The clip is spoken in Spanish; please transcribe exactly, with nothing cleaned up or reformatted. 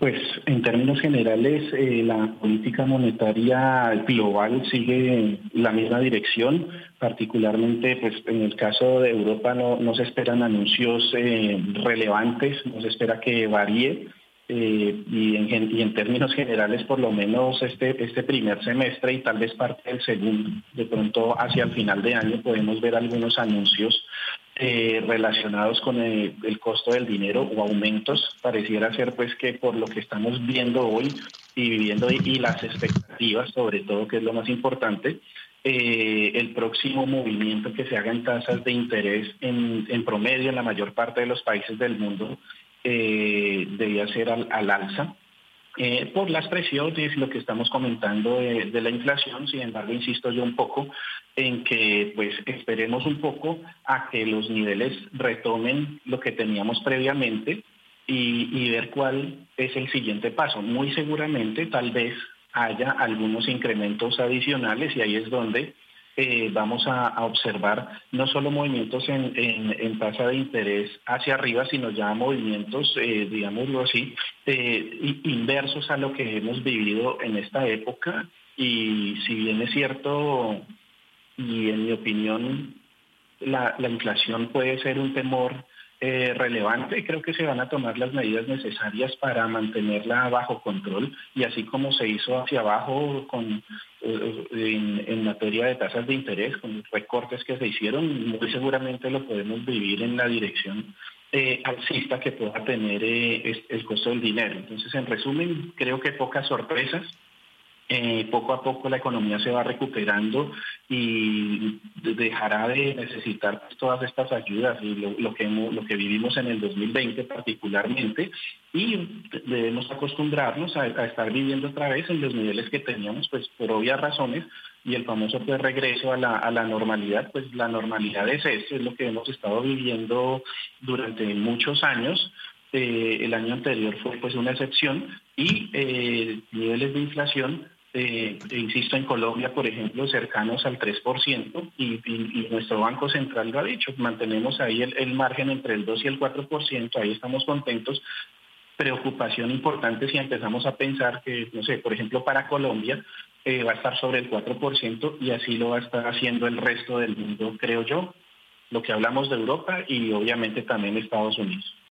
Pues en términos generales, eh, la política monetaria global sigue la misma dirección, particularmente pues en el caso de Europa no, no se esperan anuncios eh, relevantes, no se espera que varíe. Eh, y, en, y en términos generales, por lo menos este, este primer semestre y tal vez parte del segundo, de pronto hacia el final de año podemos ver algunos anuncios eh, relacionados con el, el costo del dinero o aumentos. Pareciera ser pues que por lo que estamos viendo hoy y viviendo y, y las expectativas, sobre todo, que es lo más importante, eh, el próximo movimiento que se haga en tasas de interés en, en promedio en la mayor parte de los países del mundo eh, debía ser al, al alza. Eh, por las presiones, lo que estamos comentando de, de la inflación. Sin embargo, insisto yo un poco en que pues esperemos un poco a que los niveles retomen lo que teníamos previamente y, y ver cuál es el siguiente paso. Muy seguramente, tal vez haya algunos incrementos adicionales y ahí es donde eh, vamos a, a observar no solo movimientos en, en, en tasa de interés hacia arriba, sino ya movimientos, eh, digámoslo así, eh, inversos a lo que hemos vivido en esta época. Y si bien es cierto, y en mi opinión, la, la inflación puede ser un temor eh, relevante, creo que se van a tomar las medidas necesarias para mantenerla bajo control, y así como se hizo hacia abajo con eh, en, en materia de tasas de interés, con los recortes que se hicieron, muy seguramente lo podemos vivir en la dirección eh, alcista que pueda tener eh, el costo del dinero. Entonces, en resumen, creo que pocas sorpresas. Eh, poco a poco la economía se va recuperando y dejará de necesitar pues, todas estas ayudas y lo, lo, que hemos, lo que vivimos en el dos mil veinte particularmente, y debemos acostumbrarnos a, a estar viviendo otra vez en los niveles que teníamos pues por obvias razones, y el famoso pues, regreso a la, a la normalidad. Pues la normalidad es eso, es lo que hemos estado viviendo durante muchos años. Eh, el año anterior fue pues una excepción y eh, niveles de inflación, eh, insisto, en Colombia, por ejemplo, cercanos al tres por ciento, y, y, y nuestro Banco Central lo ha dicho, mantenemos ahí el, el margen entre el dos y el cuatro por ciento, ahí estamos contentos. Preocupación importante si empezamos a pensar que, no sé, por ejemplo, para Colombia eh, va a estar sobre el cuatro por ciento y así lo va a estar haciendo el resto del mundo, creo yo, lo que hablamos de Europa y obviamente también Estados Unidos.